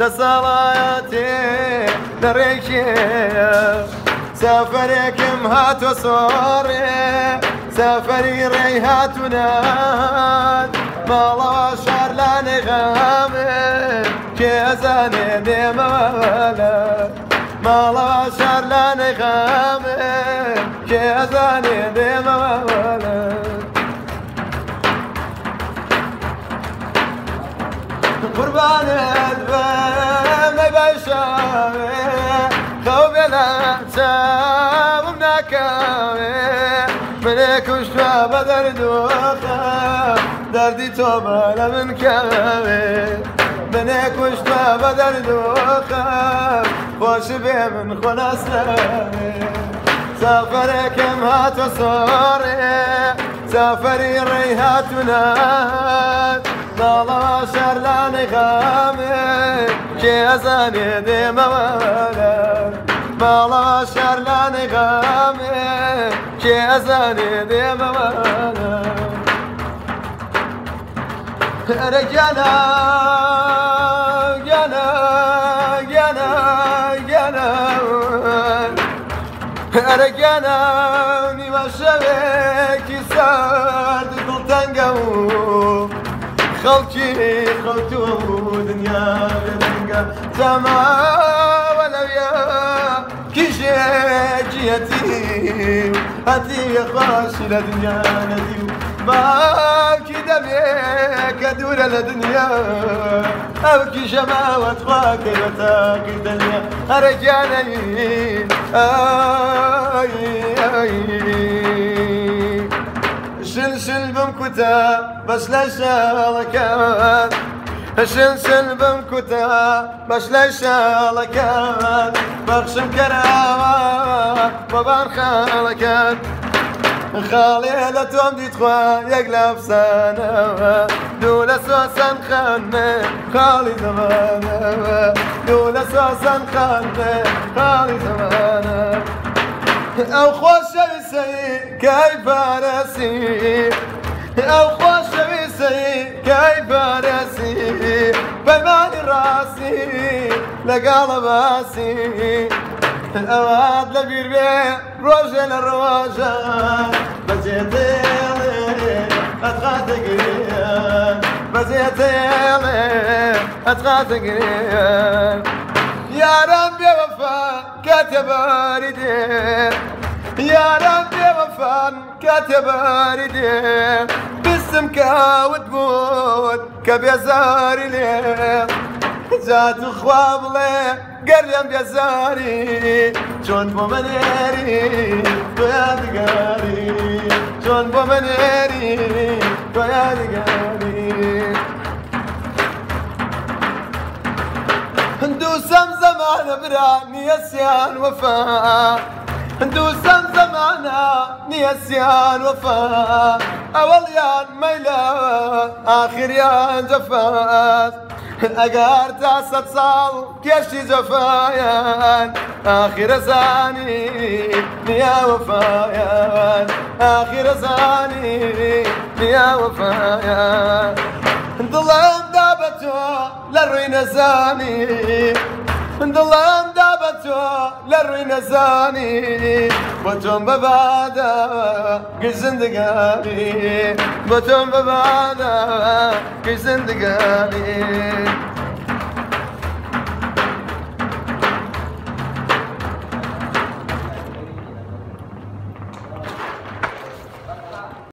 لصلاتي لريكي سافركم هاتو صوري سافري ريهات وناد مالا شار لا نغامي كيزاني دي مولا مالا شار لا نغامي كيزاني دي مولا قربان الدم بشاوي خوف لا تساوم نكاوي منك وشوا بدر دوخا دردي توبة لمن كاوي منك وشوا بدر دوخا خوش بي من خلاصاوي سافركم هاتو صوري سافري ريهات وناد ضل شر لا نغامي كيزاني دي مولا ضل شر لا نغامي كيزاني دي مولا رجانا جانا جانا جانا رجانا نيما شبكي صار دل تنقو خلقي خلقو دنيا دنيا سما ولو يا كيجيتي هاتي يا خاشي لدنيا نديو باكي دميك ادور لدنيا ابكي شماوة خواك بتاكي دنيا رجعني شل بمكوتا بس لا شالكان شل بمكوتا بس لا شالكان بخشم كراوة وبان خالكان خالي لا توم تخوا يقلب سنة دولا سوسن خانة خالي زمانة دولا سوسن خانة خالي زمانة أو خوش بسي كيف راسي أو خوش بسي كيف راسي بماني راسي لقال باسي أواد لبير بي روجة للروجة بزيتيلي أتغاتقريان بزيتيلي أتغاتقريان يا ربي وفا كاتب ردي يا ربي وفا كاتب ردي باسمك وتموت كبيزاري ليه جات خواب لي قريم بيزاري شون بومنيري بيادقاري شون بومنيري بيادقاري هندوسم زمان برا نيسيان وفا هندوسم زمانا نيسيان وفا أول يان ميلا آخر يان جفاس أقار تاسد صال كيشي زفايان آخر زاني نيا وفايان آخر زاني نيا وفايان ظلام دابتو للروين زاني ظلام دابتو للروين زاني بتوم ببادا قزندقاني بتوم ببادا قزندقاني